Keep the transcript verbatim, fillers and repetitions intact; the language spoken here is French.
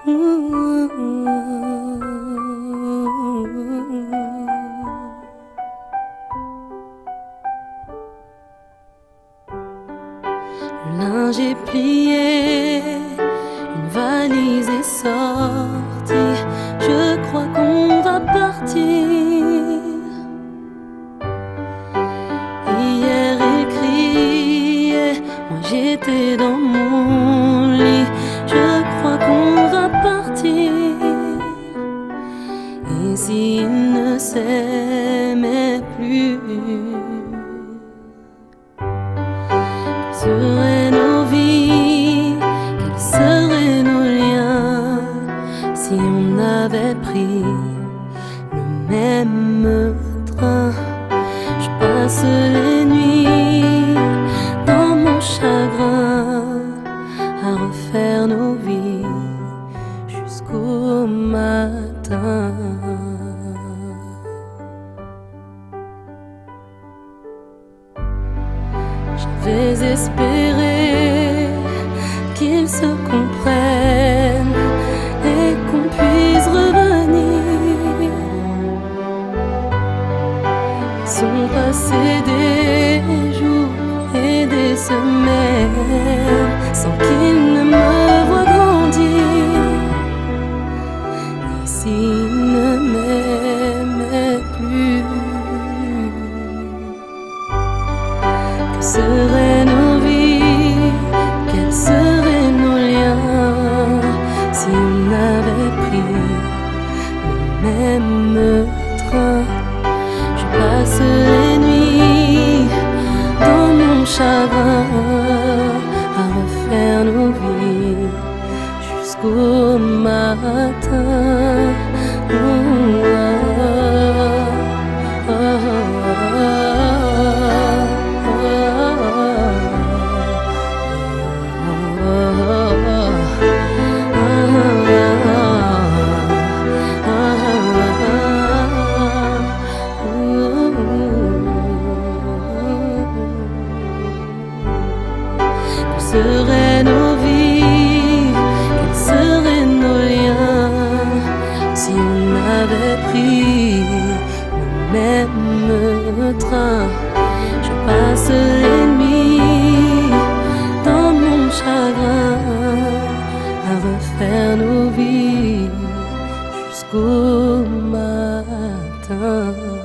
Le linge est plié, une valise est sortie. Je crois qu'on va partir. Hier il criait, moi j'étais dans mon lit. Je crois qu'on va partir. Et s'ils ne s'aimaient plus, quelles seraient nos vies, quels seraient nos liens, si on avait pris le même train? Je passe les nuits dans mon chagrin à refaire nos vies jusqu'au matin. J'avais espéré qu'ils se comprennent et qu'on puisse revenir. Ils sont passés des jours et des semaines sans qu'ils ne me voient grandir. Et s'ils ne m'aimaient plus, que seraient nos vies, quels seraient nos liens, si on avait pris le même train? Je passe les nuits dans mon chagrin à refaire nos vies jusqu'au matin. Oh, oh, oh, quelles seraient nos vies, quels seraient nos liens, si on avait pris le même train? Je passe les nuits dans mon chagrin à refaire nos vies jusqu'au matin.